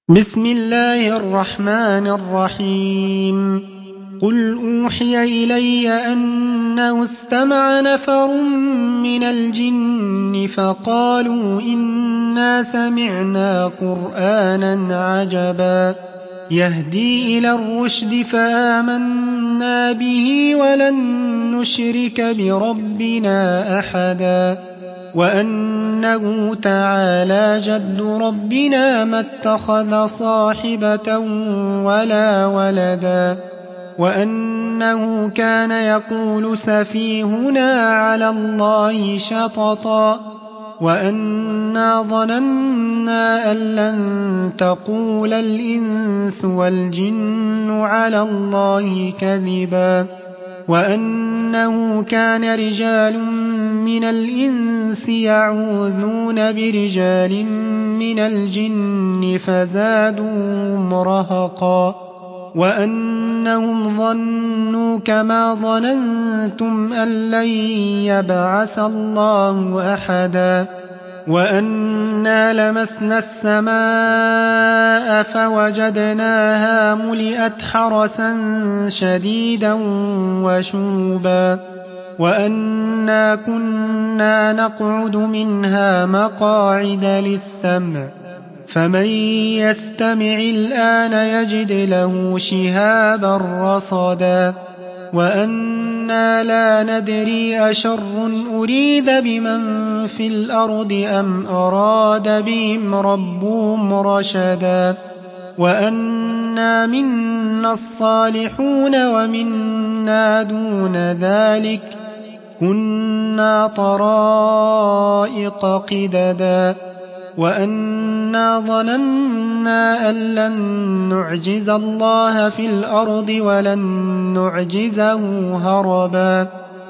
بسم الله الرحمن الرحيم. قل أوحي إلي أنه استمع نفر من الجن فقالوا إنا سمعنا قرآنا عجبا يهدي إلى الرشد فآمنا به ولن نشرك بربنا أحدا وأنه تعالى جد ربنا ما اتخذ صاحبة ولا ولدا وأنه كان يقول سفيهنا على الله شططا وأنا ظننا أن لن تقول الإنس والجن على الله كذبا وأنه كان رجال من الإنس يعوذون برجال من الجن فزادوهم رهقا وأنهم ظنوا كما ظننتم أن لن يبعث الله أحدا وأنا لمسنا السماء فوجدناها ملئت حرسا شديدا وشوبا وأنا كنا نقعد منها مقاعد للسمع فمن يستمع الآن يجد له شهابا رصدا وأنا لا ندري أشر أريد بمن في الأرض أم أراد بهم ربهم رشدا وأنا منا الصالحون ومنا دون ذلك كنا طرائق قددا وأنا ظننا أن لن نعجز الله في الأرض ولن نعجزه هربا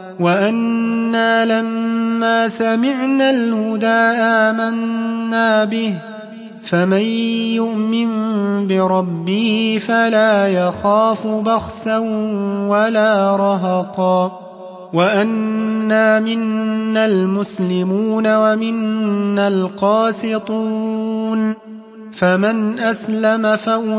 وأنا لما سمعنا الهدى آمنا به فمن يؤمن بربه فلا يخاف بخسا ولا رهقا وأنا منا المسلمون ومنا القاسطون فمن أسلم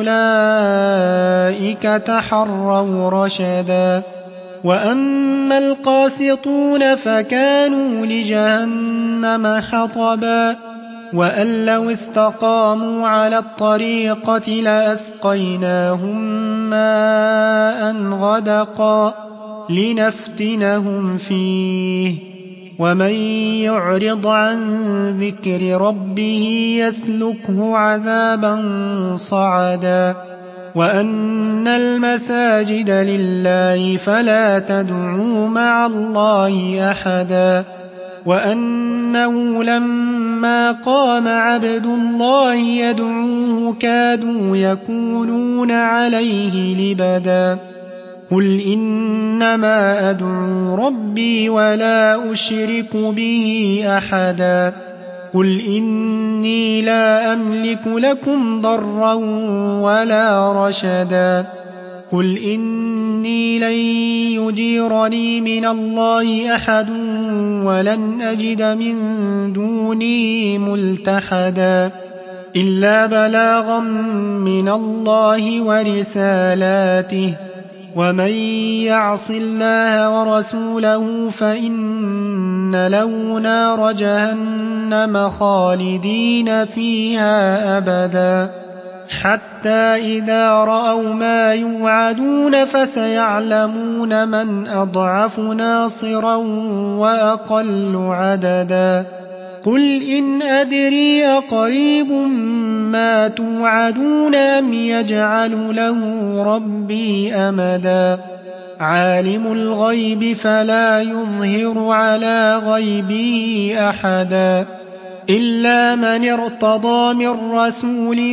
فأولئك تحروا رشدا وأما القاسطون فكانوا لجهنم حطبا وأن لو استقاموا على الطريقة لأسقيناهم ماء غدقا لنفتنهم فيه ومن يعرض عن ذكر ربه يسلكه عذابا صعدا وأن المساجد لله فلا تدعوا مع الله أحدا وأنه لما قام عبد الله يدعوه كادوا يكونون عليه لبدا قل إنما أدعو ربي ولا أشرك به أحدا قل إني لا أملك لكم ضرا ولا رشدا قل إني لن يجيرني من الله أحد ولن أجد من دونه ملتحدا إلا بلاغا من الله ورسالاته ومن يعص الله ورسوله فإن له نار جهنم خالدين فيها أبدا حتى إذا رأوا ما يوعدون فسيعلمون من أضعف ناصرا وأقل عددا قل إن أدري أقريب ما توعدون أم يجعل له ربي أمدا عالم الغيب فلا يظهر على غيبه أحدا إلا من ارتضى من رسول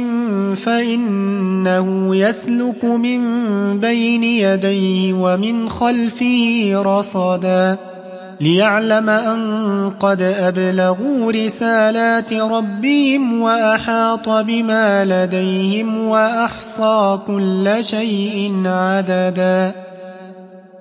فإنه يسلك من بين يديه ومن خلفه رصدا ليعلم أن قد أبلغوا رسالات ربهم وأحاط بما لديهم وأحصى كل شيء عددا